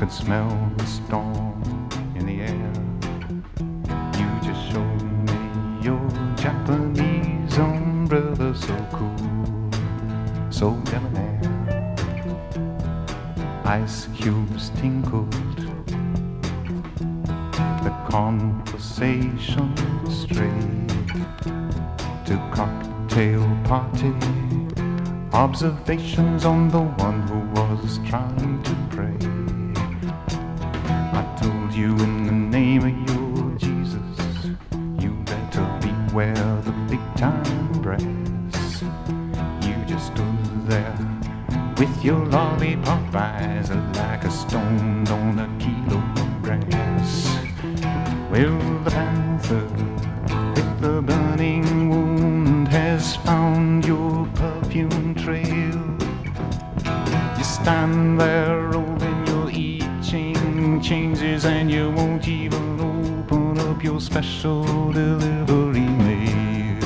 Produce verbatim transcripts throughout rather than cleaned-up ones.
could smell the storm in the air. You just showed me your Japanese umbrella, so cool, so debonair. Ice cubes tinkled, the conversation strayed to cocktail party, observations on the one who was trying to pray. I told you in the name of your Jesus, you better beware the big time brass. You just stood there with your lollipop eyes like a stone on a kilo of grass. Well, the panther with the burning wound has found your perfume trail. You stand there rolling your itching changes, and you won't even open up your special delivery mail.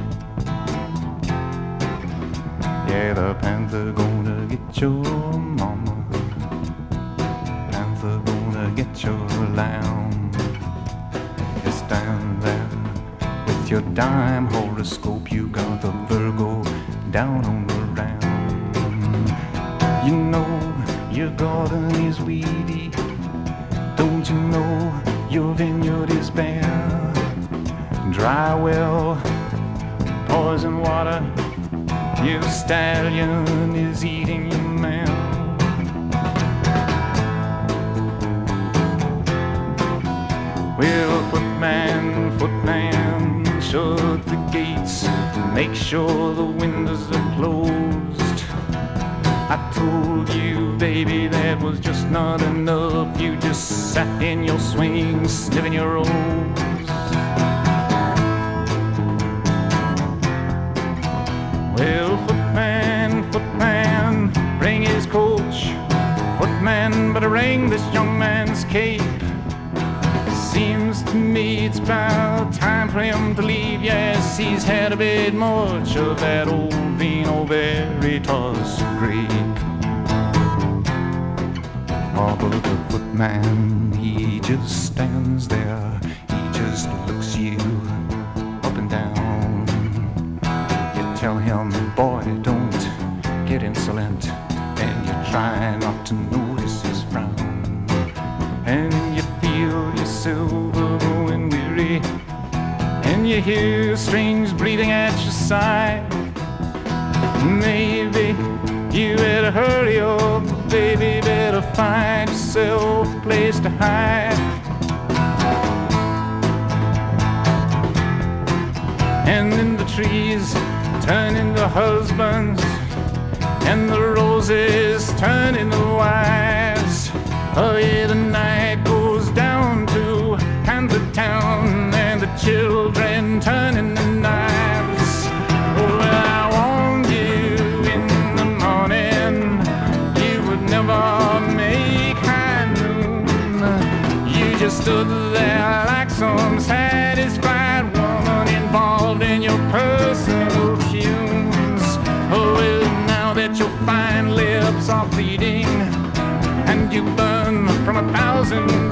Yeah, the panther gonna get your mama, panther gonna get your lamb. You stand there with your dime horoscope, you got the Virgo down on the round. You know your garden is weedy, don't you know your vineyard is bare? Dry well, poison water, your stallion is eating you, man. Well, footman, footman, shut the gates, make sure the windows are closed. I told you, baby, that was just not enough. You just sat in your swing, sniffing your rose. Well, footman, footman, bring his coach. Footman, better ring this young man's cape. Seems to me it's about time for him to leave. Yes, he's had a bit much of that old Vino Veritas grape. Oh, but the footman, he just stands there, he just looks you up and down. You tell him, boy, don't get insolent, and you try not to notice his frown. And you feel yourself growing weary, and you hear strange breathing at your side. Maybe you better hurry up, baby, better find yourself a place to hide. And then the trees turn into husbands, and the roses turn into wives. Oh yeah, the night goes down to Panther Town, and the children turn into knives. Oh, well, I warned you in the morning, you would never make high noon. You just stood there like some satisfied woman involved in your personal fumes. Oh, well, now that your fine lips are bleeding, and you burn from a thousand